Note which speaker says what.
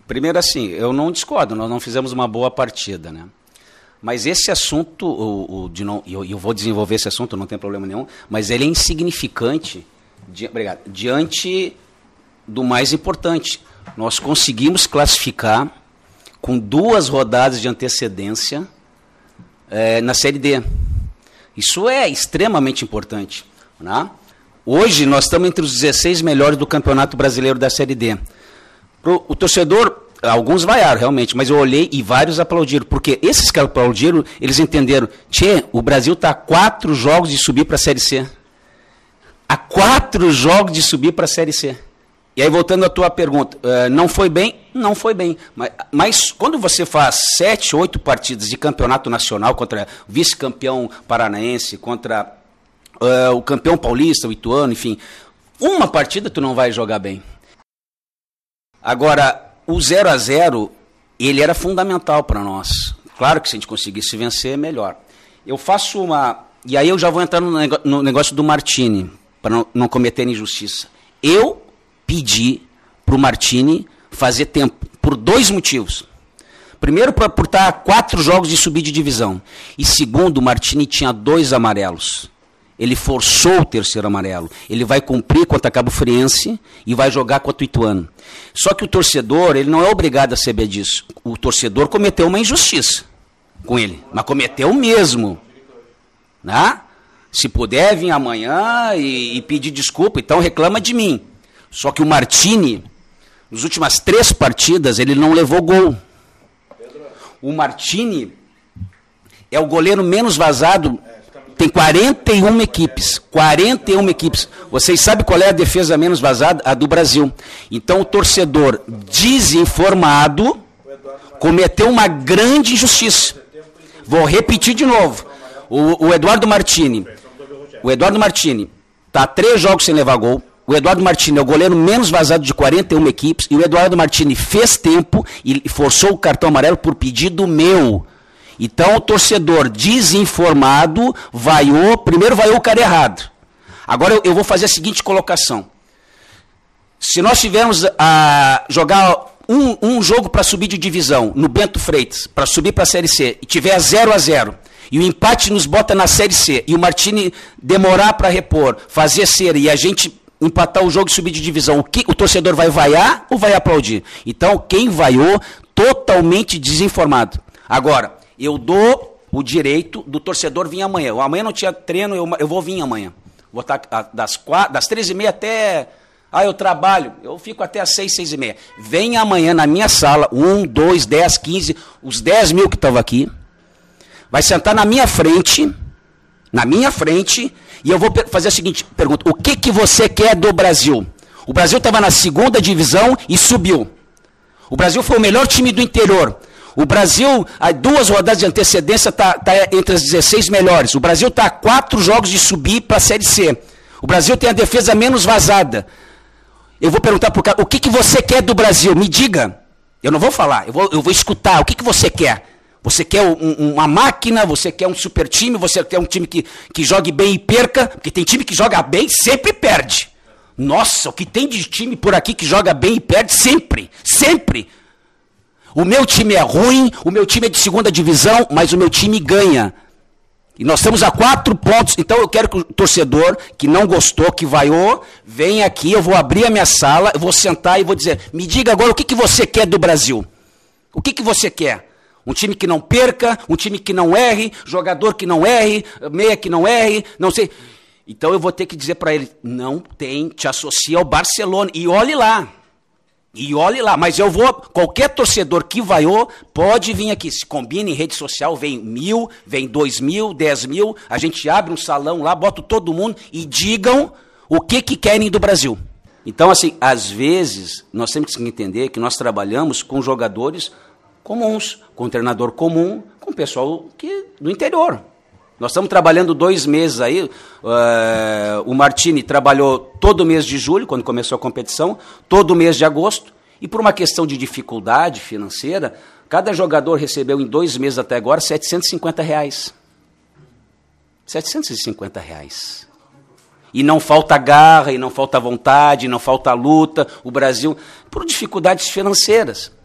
Speaker 1: Primeiro assim, eu não discordo, nós não fizemos uma boa partida, né? Mas esse assunto, eu vou desenvolver esse assunto, não tem problema nenhum, mas ele é insignificante diante do mais importante. Nós conseguimos classificar com 2 rodadas de antecedência na Série D. Isso é extremamente importante, né? Hoje nós estamos entre os 16 melhores do Campeonato Brasileiro da Série D. O torcedor, alguns vaiaram realmente, mas eu olhei e vários aplaudiram, porque esses que aplaudiram, eles entenderam, o Brasil está a 4 jogos de subir para a Série C. A 4 jogos de subir para a Série C. E aí, voltando à tua pergunta, não foi bem? Não foi bem. Mas quando você faz 7, 8 partidas de campeonato nacional contra o vice-campeão paranaense, contra o campeão paulista, o Ituano, enfim, uma partida tu não vai jogar bem. Agora, o 0-0, ele era fundamental para nós. Claro que se a gente conseguisse vencer, melhor. Eu faço uma... E aí eu já vou entrar no negócio do Martini, para não cometer injustiça. Eu pedi para o Martini fazer tempo, por 2 motivos. Primeiro, por estar a 4 jogos de subir de divisão. E segundo, o Martini tinha 2 amarelos. Ele forçou o 3º amarelo. Ele vai cumprir contra a Cabo Friense e vai jogar contra o Ituano. Só que o torcedor, ele não é obrigado a saber disso. O torcedor cometeu uma injustiça com ele, mas cometeu mesmo. Né? Se puder vir amanhã e pedir desculpa, então reclama de mim. Só que o Martini, nas últimas 3 partidas, ele não levou gol. O Martini é o goleiro menos vazado. Tem 41 equipes. 41 equipes. Vocês sabem qual é a defesa menos vazada? A do Brasil. Então o torcedor desinformado cometeu uma grande injustiça. Vou repetir de novo. O Eduardo Martini está 3 jogos sem levar gol. O Eduardo Martini é o goleiro menos vazado de 41 equipes. E o Eduardo Martini fez tempo e forçou o cartão amarelo por pedido meu. Então o torcedor desinformado primeiro vaiou o cara errado. Agora eu vou fazer a seguinte colocação. Se nós tivermos a jogar um jogo para subir de divisão no Bento Freitas, para subir para a Série C, e tiver 0-0, e o empate nos bota na Série C, e o Martini demorar para repor, fazer cera, e a gente empatar o jogo e subir de divisão, o torcedor vai vaiar ou vai aplaudir? Então quem vaiou, totalmente desinformado. Agora, eu dou o direito do torcedor vir amanhã. Amanhã não tinha treino, eu vou vir amanhã. Vou estar das 13h30 até... eu trabalho. Eu fico até às 6, 6h30. Vem amanhã na minha sala, 1, 2, 10, 15, os 10 mil que estavam aqui. Vai sentar na minha frente, e eu vou fazer a seguinte pergunta. O que você quer do Brasil? O Brasil estava na 2ª divisão e subiu. O Brasil foi o melhor time do interior. O Brasil, há 2 rodadas de antecedência, está entre as 16 melhores. O Brasil está a 4 jogos de subir para a Série C. O Brasil tem a defesa menos vazada. Eu vou perguntar para o cara, o que você quer do Brasil? Me diga. Eu não vou falar, eu vou escutar. O que você quer? Você quer uma máquina? Você quer um super time? Você quer um time que jogue bem e perca? Porque tem time que joga bem e sempre perde. Nossa, o que tem de time por aqui que joga bem e perde sempre. Sempre. O meu time é ruim, o meu time é de 2ª divisão, mas o meu time ganha. E nós estamos a 4 pontos, então eu quero que o torcedor que não gostou, que vaiou, venha aqui, eu vou abrir a minha sala, eu vou sentar e vou dizer, me diga agora o que você quer do Brasil. O que você quer? Um time que não perca, um time que não erre, jogador que não erre, meia que não erre, não sei. Então eu vou ter que dizer para ele, não tem, te associa ao Barcelona, e olhe lá. Mas eu vou, qualquer torcedor que vaiou, pode vir aqui, se combina em rede social, vem 1.000, vem 2.000, 10.000, a gente abre um salão lá, bota todo mundo e digam o que querem do Brasil. Então, assim, às vezes, nós temos que entender que nós trabalhamos com jogadores comuns, com um treinador comum, com pessoal do interior. Nós estamos trabalhando 2 meses aí, o Martini trabalhou todo o mês de julho, quando começou a competição, todo o mês de agosto, e por uma questão de dificuldade financeira, cada jogador recebeu em 2 meses até agora R$750. R$750. E não falta garra, e não falta vontade, e não falta luta, o Brasil, por dificuldades financeiras.